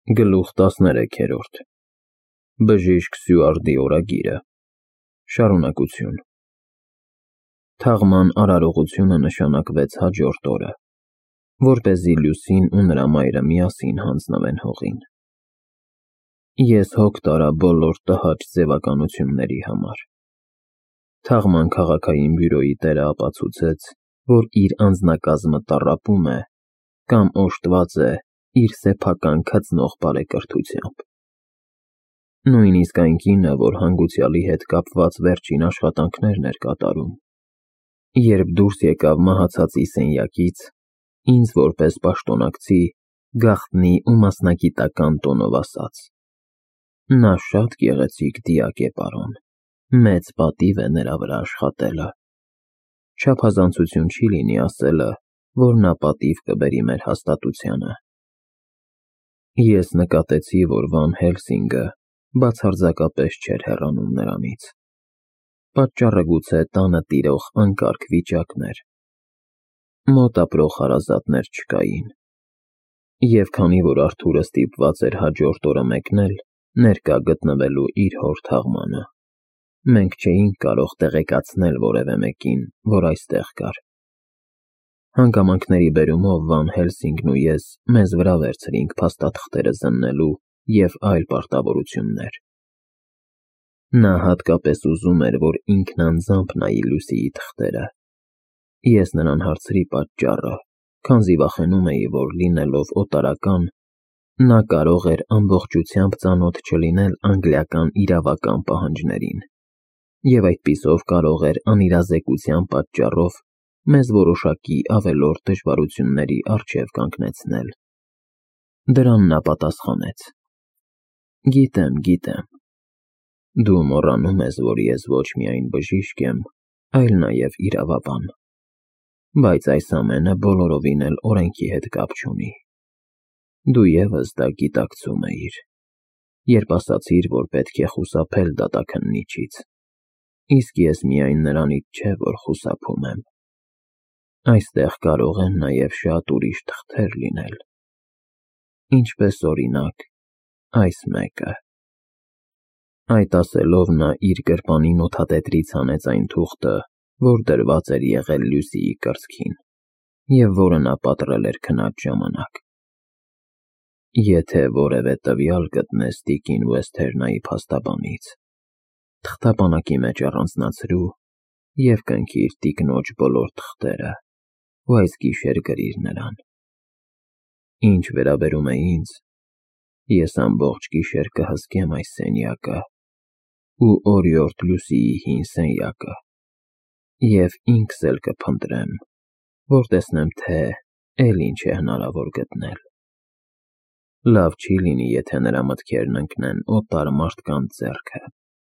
Գլուխ 13 Բժիշկ Սյուարդի օրագիրը Շարունակություն Թաղման արարողությունը նշանակվեց հաջորդ օրը, որպեսզի Լյուսին ու նրա մայրը միասին հանձնվեն հողին։ Ես հոգ տարա բոլոր տհաճ ձևականությունների համար։ Թաղման քաղաքային բյուրոյի տերը ապացուցեց, որ իր անձնակազմը տառապում է կամ օժտված է իր սեփական քծնող բարեկրթությամբ։ Նույնիսկ այն կինը, որ հանգուցյալի հետ կապված վերջին աշխատանքներն էր կատարում, երբ դուրս եկավ մահացածի սենյակից, ինձ որպես պաշտոնակցի գաղտնի ու մասնագիտական տոնով ասաց. «Նա շատ գեղեցիկ դիակ է, պարոն, մեծ պատիվ է նրա վրա աշխատելը։ Չափազանցություն չի լինի ասելը, որ նա պատիվ կբերի մեր հաստատությանը»։ Ես նկատեցի, որ Վան Հելսինգը բացարձակապես չէր հեռանում նրանից։ Պատճառը գուցե տանը տիրող անկարգ վիճակն էր։ Մոտ ապրող հարազատներ չկային, և քանի որ Արթուրը ստիպված էր հաջորդ օրը մեկնել ներկա գտնվելու իր հոր թաղմանը, մենք չէինք կարող տեղեկացնել որևէ մեկին, որ այստեղ կար։ Հանգամանքների բերումով Վան Հելսինգն ու ես մեզ վրա վերցրինք փաստաթղթերը զննելու և այլ պարտավորություններ։ Նա հատկապես ուզում էր, որ ինքն անձամբ նայի Լուսիի թղթերը։ Ես նրան հարցրի պատճառը, քանզի վախենում էի, որ լինելով օտարական, նա կարող էր ամբողջությամբ ծանոթ չլինել անգլիական իրավական պահանջներին, և այդպիսով կարող էր անիրազեկության պատճառով մեզ որոշակի ավելորդ դժվարությունների առջև կանգնեցնել։ Դրան նա պատասխանեց. Գիտեմ, դու մոռանում ես, որ ես ոչ միայն բժիշկ եմ, այլ նաև իրավաբան, բայց այս ամենը բոլորովին էլ օրենքի հետ կապ չունի։ Դու ևս դա գիտակցում էիր, երբ ասացիր, որ պետք է խուսափել դատաքննիչից, իսկ ես միայն նրանից չէ, որ խուսափում եմ։ Այստեղ կարող են նաև շատ ուրիշ թղթեր լինել, ինչպես օրինակ, այս մեկը։ Այդ ասելով նա իր գրպանի նոթատետրից հանեց այն թուղթը, որ դրված էր եղել Լյուսիի կրծքին, և որը նա պատռել էր քնած ժամանակ։ Եթե որևէ տվյալ գտնես տիկին Վեսթերնայի փաստաբանից, թղթապանակի մեջ առանձնացրու և կնքիր տիկնոջ բոլոր թղթերը ու այս գիշեր գրիր նրան։ Ինչ վերաբերում է ինձ, ես ամբողջ գիշեր կհսկեմ այս սենյակը ու օրիորդ Լյուսիի հին սենյակը և ինքս էլ կփնտրեմ, որ տեսնեմ, թե էլ ինչ է հնարավոր գտնել։ Լավ չի լինի, եթե նրա մտքերն ընկնեն օտար մարդկանց ձեռքը։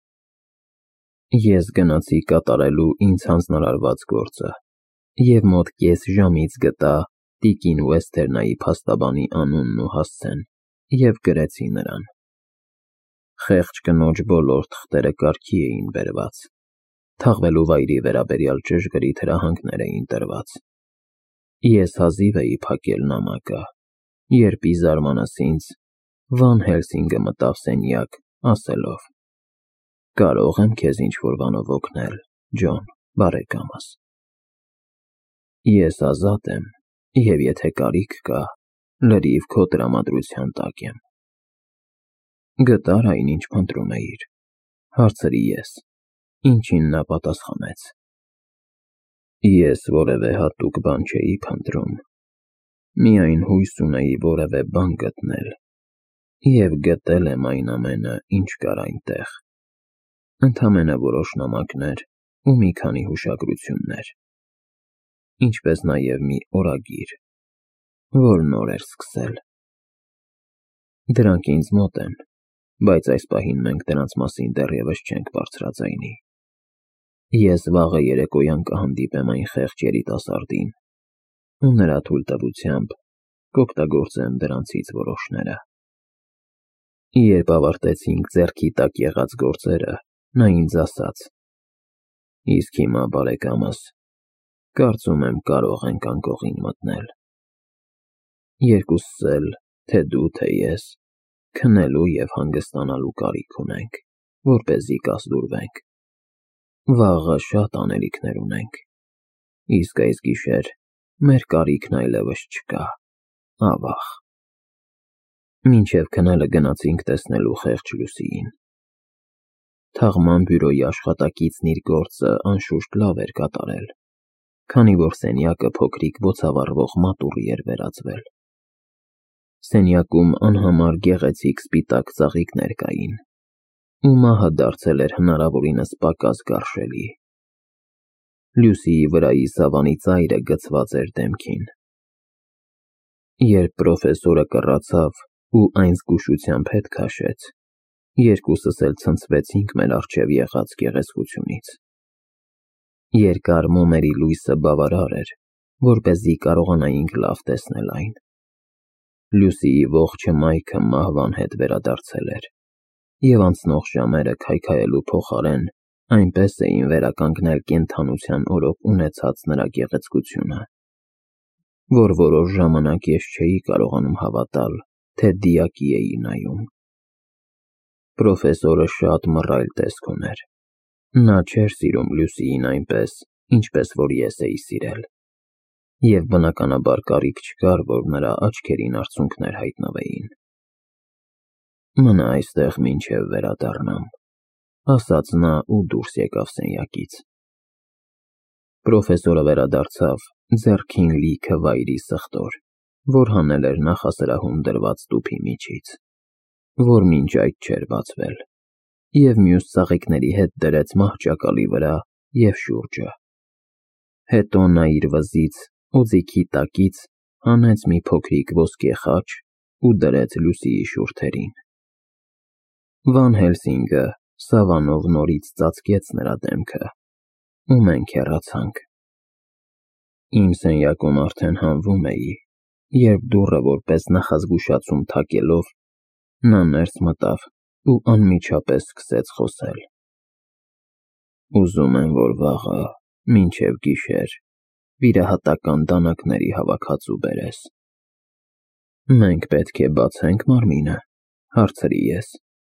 Ես գնացի կատարելու ինձ հանձնարարված գործը և մոտ կես ժամից գտա տիկին Վեսթերնայի փաստաբանի անունն ու հասցեն և գրեցի նրան։ Խեղճ կնոջ բոլոր թղթերը կարգի էին բերված, թաղվելու վայրի վերաբերյալ ճշգրիտ հրահանգներ էին տրված։ Ես հազիվ էի փակել նամակը, երբ ի զարմանս ինձ Վան Հելսինգը մտավ սենյակ, ասելով. «Կարո՞ղ եմ քեզ ինչ-որ բանով օգնել, Ջոն, բարեկամս»։ Ես ազատ եմ, և եթե կարիք կա, լրիվ քո տրամադրության տակ եմ։ Գտա՞ր այն, ինչ փնտրում էիր, հարցրի ես, ինչին նա պատասխանեց. Ես որևէ հատուկ բան չէի փնտրում, միայն հույս ունեի որևէ բան գտնել, և գտել եմ այն ամենը, ինչ կար այնտեղ, ընդամենը որոշ նամակներ ու մի քանի հուշագրություններ, ինչպես նաև մի օրագիր, որ նոր էր սկսել։ Դրանք ինձ մոտ են, բայց այս պահին մենք դրանց մասին դեռևս չենք բարձրաձայնի։ Ես վաղը երեկոյան կհանդիպեմ այն խեղճ երիտասարդին ու նրա թույլտվությամբ կօգտագործեմ դրանցից որոշները։ Երբ ավարտեցինք ձեռքի տակ եղած գործերը, նա ինձ ասաց. «Իսկ հիմա, բարեկամս, կարծում եմ կարող ենք անկողին մտնել։ Երկուսս էլ, թե դու, թե ես, քնելու և հանգստանալու կարիք ունենք, որպեսզի կազդուրվենք։ Վաղը շատ անելիքներ ունենք, իսկ այս գիշեր մեր կարիքն այլևս չկա, ավաղ։ Մինչև քնելը գնացինք տեսնելու խեղճ Լուսիին։ Թաղման բյուրոյի աշխատակիցն իր գործը անշուշտ լավ էր կատարել, քանի որ սենյակը փոքրիկ բոցավառվող մատուռի էր վերածվել։ Սենյակում անհամար գեղեցիկ սպիտակ ծաղիկներ կային, ու մահը դարձել էր հնարավորինս պակաս գարշելի։ Լուսիի վրայի սավանի ծայրը գցված էր դեմքին։ Երբ պրոֆեսորը կռացավ ու այն զգուշությամբ հետ քաշեց, երկուսս էլ ցնցվեցինք մեր առջև եղած գեղեցկությունից։ Երկար մոմերի լույսը բավարար էր, որպեսզի կարողանայինք լավ տեսնել այն։ Լուսիի ողջ հմայքը մահվան հետ վերադարձել էր, և անցնող ժամերը քայքայելու փոխարեն այնպես էին վերականգնել կենդանության օրոք ունեցած նրա գեղեցկությունը, որ որոշ ժամանակ ես չէի կարողանում հավատալ, թե դիակի էի նայում։ Պրոֆեսորը շատ մռայլ տեսք ուներ։ Նա չէր սիրում Լուսիին այնպես, ինչպես որ ես էի սիրել, և բնականաբար կարիք չկար, որ նրա աչքերին արցունքներ հայտնվեին։ «Մնա այստեղ մինչև վերադառնամ», ասաց նա ու դուրս եկավ սենյակից։ Պրոֆեսորը վերադարձավ, ձեռքին լիքը վայրի սխտոր, որ հանել էր նախասրահում դրված տուփի միջից, որ մինչ այդ չէր բացվել, և մյուս ծաղիկների հետ դրեց մահճակալի վրա և շուրջը։ Հետո նա իր վզից, օձիքի տակից, հանեց մի փոքրիկ ոսկե խաչ ու դրեց Լուսիի շուրթերին։ Վան Հելսինգը սավանով նորից ծածկեց նրա դեմքը, ու մենք հեռացանք։ Իմ սենյակում արդեն հանվում էի, երբ դուռը որպես նախազգուշացում թակելով, նա ներս մտավ ու անմիջապես սկսեց խոսել։ «Ուզում եմ, որ վաղը, մինչև գիշեր, վիրահատական դանակների հավաքածու բերես»։ «Մենք պետք է բացե՞նք մարմինը», հարցրի ես։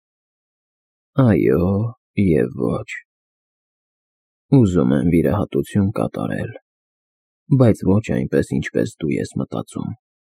«Այո և ոչ։ Ուզում եմ վիրահատություն կատարել, բայց ոչ այնպես, ինչպես դու ես մտածում։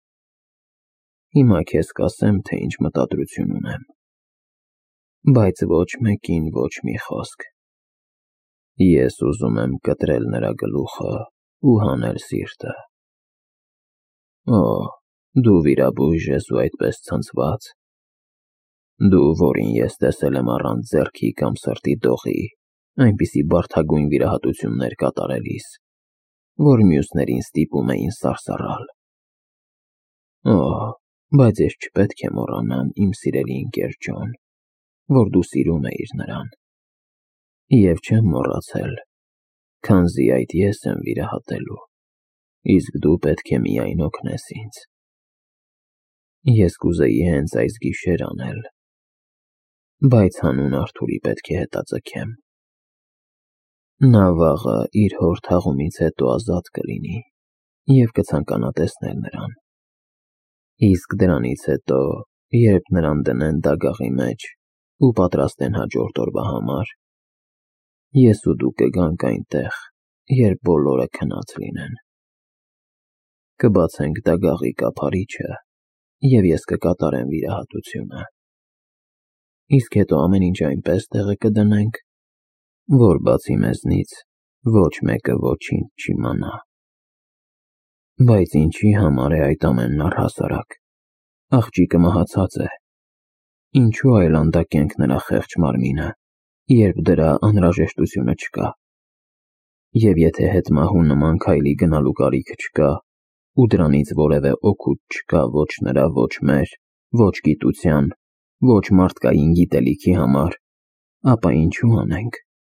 Հիմա քեզ կասեմ, թե ինչ մտադրություն ունեմ, բայց ոչ մեկին ոչ մի խոսք։ Ես ուզում եմ կտրել նրա գլուխը ու հանել սիրտը»։ «Օ, դու վիրաբույժ ես ու այդպես ցնցված։ Դու, որին ես տեսել եմ առանց ձեռքի կամ սրտի դողի այնպիսի բարդագույն վիրահատություններ կատարելիս, որ մյուսներին ստիպում էին սարսռալ։ Օ, բայց ես չպետք է մոռանամ, իմ սիրելի ընկեր Ջոն, որ դու սիրում էիր նրան։ Եվ չեմ մոռացել, քանզի այդ ես եմ վիրահատելու, իսկ դու պետք է միայն օգնես ինձ։ Ես կուզեի հենց այս գիշեր անել, բայց հանուն Արթուրի պետք է հետաձգեմ։ Նա վաղը իր հոր թաղումից հետո ազատ կլինի և կցանկանա տեսնել նրան։ Իսկ դրանից հետո, երբ նրան դնեն դագաղի մեջ ու պատրաստեն հաջորդ օրվա համար, ես ու դու կգանք այնտեղ, երբ բոլորը քնած լինեն։ Կբացենք դագաղի կափարիչը, և ես կկատարեմ վիրահատությունը։ Իսկ հետո ամեն ինչ այնպես տեղը կդնենք, որ բացի մեզնից ոչ մեկը ոչինչ չիմանա։ Բայց ինչի համար է այդ ամենն առհասարակ։ Աղջիկը մահացած է։ Ինչու այլանդակենք նրա խեղճ մարմինը, երբ դրա անհրաժեշտությունը չկա։ Եվ եթե հետմահու նման քայլի գնալու կարիքը չկա, ու դրանից որևէ օգուտ չկա ոչ նրա, ոչ մեր, ոչ գիտության, ոչ մարդկային գիտելիքի համար, ապա ինչու անենք։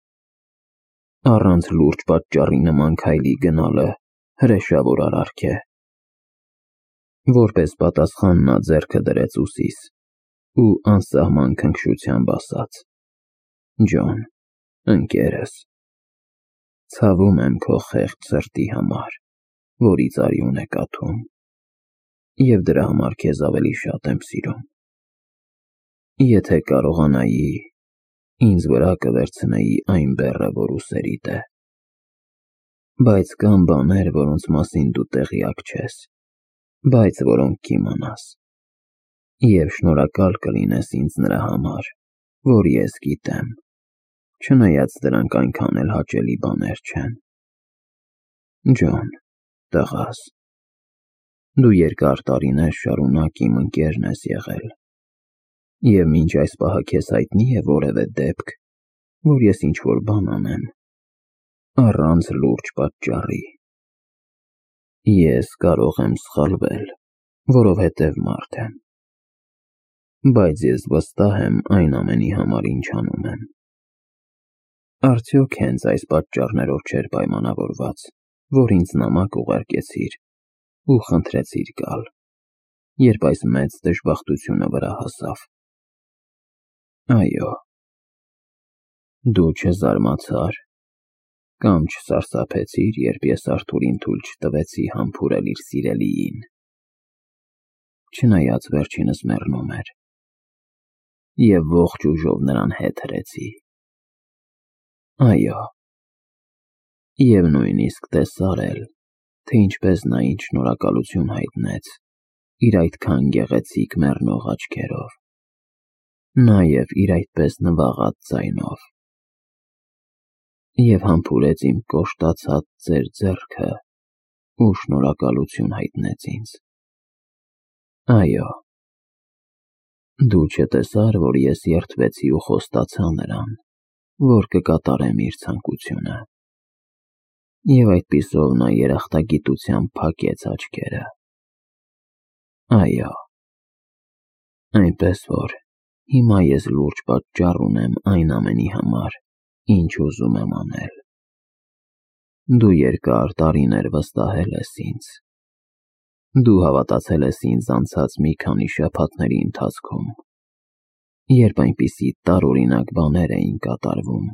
Առանց լուրջ պատճառի նման քայլի գնալը հրեշավոր արարք է։ Որպես պատասխան նա ձեռքը դրեց ուսիս ու անսահման քնքշությամբ ասաց. «Ջոն, ընկերս, ցավում եմ քո խեղճ սրտի համար, որից արյուն է կաթում, և դրա համար քեզ ավելի շատ եմ սիրում։ Եթե կարողանայի, ինձ վրա կվերցնեի այն բեռը, որ ուսերիդ է։ Բայց կան բաներ, որոնց մասին դու տեղյակ չես, բայց որոնք կիմանաս։ Եվ շնորհակալ կլինես ինձ նրա համար, որ ես գիտեմ, չնայած դրանք այնքան էլ հաճելի բաներ չեն։ Ջոն, տղաս, դու երկար տարիներ շարունակ իմ ընկերն ես եղել, և մինչ այս պահը քեզ հայտնի է որևէ դեպք, որ ես ինչ-որ բան անեմ, առանց լուրջ պատճառի։ Ես կարող եմ սխալվել, որովհետև մարդ եմ, բայց ես վստահ եմ այն ամենի համար, ինչ անում եմ։ Արդյոք հենց այս պատճառներով չէր պայմանավորված, որ ինձ նամակ ուղարկեցիր ու խնդրեցիր գալ, երբ այս մեծ դժբախտությունը վրա հասավ։ Այո, դու չզարմացար կամ չսարսափեցիր, երբ ես Արթուրին թույլ չտվեցի համբուրել իր սիրելիին, չնայած վերջինս մեռնում էր, և ողջ ուժով նրան հետ հրեցի։ Այո, և նույնիսկ տեսար էլ, թե ինչպես նա ինձ շնորհակալություն հայտնեց իր այդքան գեղեցիկ մեռնող աչքերով, նաև իր այդպես նվաղած ձայնով, և համբուրեց իմ կոշտացած ծեր ձեռքը ու շնորհակալություն հայտնեց ինձ։ Այո, դու չտեսար, որ ես երդվեցի ու խոստացա նրան, որ կկատարեմ իր ցանկությունը, և այդպիսով նա երախտագիտությամբ փակեց աչքերը։ Այո, այնպես որ հիմա ես լուրջ պատճառ ունեմ այն ամենի համար, ինչ ուզում եմ անել։ Դու երկար տարիներ վստահել ես ինձ։ Դու հավատացել ես ինձ անցած մի քանի շաբաթների ընթացքում, երբ այնպիսի տարօրինակ բաներ էին կատարվում,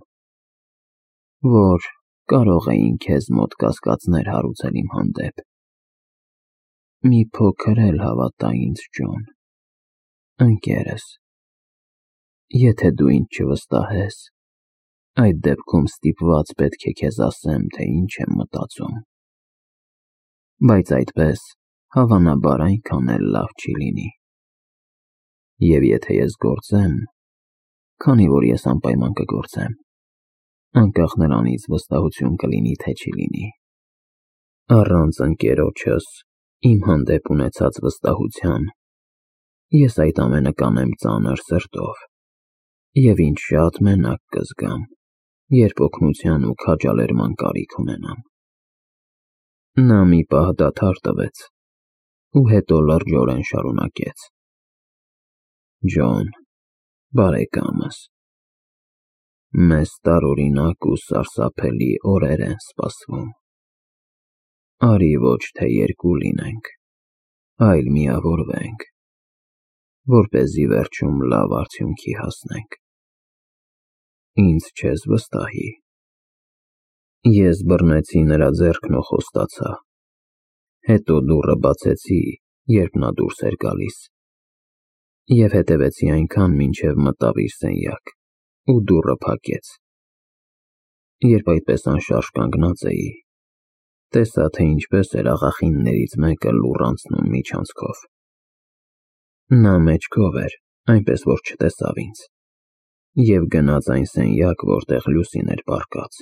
որ կարող էին քեզ մոտ կասկածներ հարուցել իմ հանդեպ։ Մի փոքր էլ հավատա ինձ, Ջոն, ընկերս։ Եթե դու ինձ չվստահես, այդ դեպքում ստիպված պետք է քեզ ասեմ, թե ինչ եմ մտածում։ Բայց այդպես, հավանաբար, այնքան էլ լավ չի լինի։ Եվ եթե ես գործեմ, քանի որ ես անպայման կգործեմ, անկախ նրանից վստահություն կլինի, թե չի լինի, առանց ընկերոջս իմ հանդեպ ունեցած վստահության, ես այդ ամենը կանեմ ծանր սրտով, և ինձ շատ մենակ կզգամ, երբ օգնության ու քաջալերման կարիք ունենամ։ Նա մի պահ դադար տվեց ու հետո լրջորեն շարունակեց. Ջոն, բարեկամս, մեզ տարօրինակ ու սարսափելի օրեր են սպասվում։ Արի ոչ թե երկու լինենք, այլ միավորվենք, որպեսզի վերջում լավ արդյունքի հասնենք։ Ինձ չես վստահի։ Ես բռնեցի նրա ձեռքն ու խոստացա։ Հետո դուռը բացեցի, երբ նա դուրս էր գալիս, և հետևեցի այնքան, մինչև մտավ իր սենյակ ու դուռը փակեց։ Երբ այդպես անշարժ կանգնած էի, տեսա, թե ինչպես էր աղախիններից մեկը լուռ անցնում միջանցքով։ Նա մեջքով էր, այնպես որ չտեսավ ինձ, և գնաց այն սենյակ, որտեղ Լուսին էր պառկած։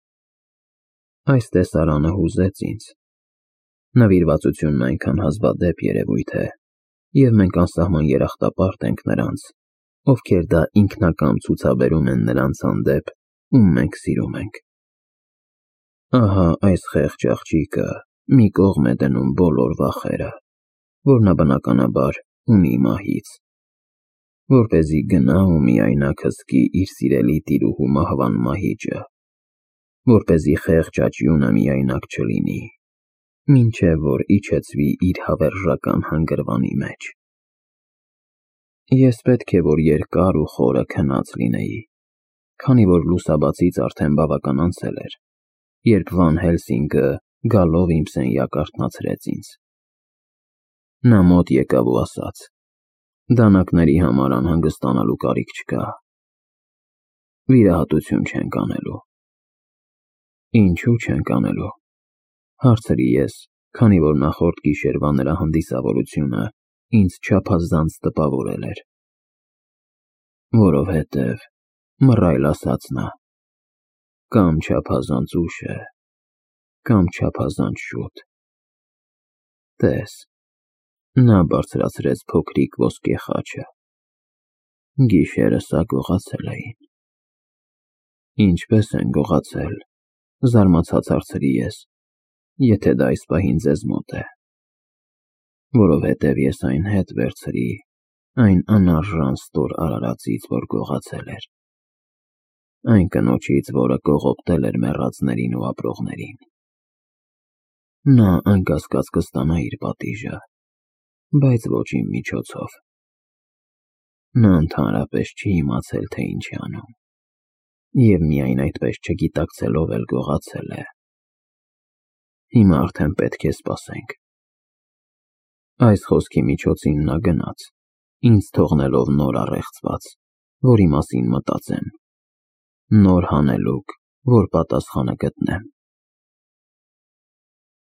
Այս տեսարանը հուզեց ինձ։ Նվիրվածությունն այնքան հազվադեպ երևույթ է, և մենք անսահման երախտապարտ ենք նրանց, ովքեր դա ինքնակամ ցուցաբերում են նրանց հանդեպ, ում մենք սիրում ենք։ Ահա այս խեղճ աղջիկը մի կողմ է դնում բոլոր վախերը, որ նա բնականաբար ունի մահից, որպեսզի գնա ու միայնակ հսկի իր սիրելի տիրուհու մահվան մահիճը, որպեսզի խեղճ աճյունը միայնակ չլինի, մինչև որ իջեցվի իր հավերժական հանգրվանի մեջ։ Ես պետք է որ երկար ու խորը քնած լինեի, քանի որ լուսաբացից արդեն բավական անցել էր, երբ Վան Հելսինգը գալով իմ սենյակ արթնացրեց ինձ։ Նա մոտ եկավ ու ասաց. Դանակների համար անհանգստանալու կարիք չկա։ Վիրահատություն չենք անելու։ Ինչու չենք անելու, հարցրի ես, քանի որ նախորդ գիշերվա նրա հանդիսավորությունը ինձ չափազանց տպավորել էր։ Որովհետև, մռայլ ասաց նա, կամ չափազանց ուշ է, կամ չափազանց շուտ։ Տես, նա բարձրացրեց փոքրիկ ոսկե խաչը։ Գիշերը սա գողացել էին։ Ինչպես են գողացել, զարմացած հարցրի ես, եթե դա այս պահին ձեզ մոտ է։ Որովհետև ես այն հետ վերցրի, այն անարժան ստոր արարածից, որ գողացել էր։ Այն կնոջից, որը կողոպտել էր մեռածներին ու ապրողներին։ Նա անկասկած կստանա իր պատիժը, բայց ոչ իմ միջոցով։ Նա ընդհանրապես չի իմացել, թե ինչ է անում, և միայն այդպես չգիտակցելով էլ գողացել է։ Հիմա արդեն պետք է սպասենք։ Այս խոսքի միջոցին նա գնաց, ինձ թողնելով նոր առեղծված, որի մասին մտածեմ, նոր հանելուկ, որ պատասխանը գտնեմ։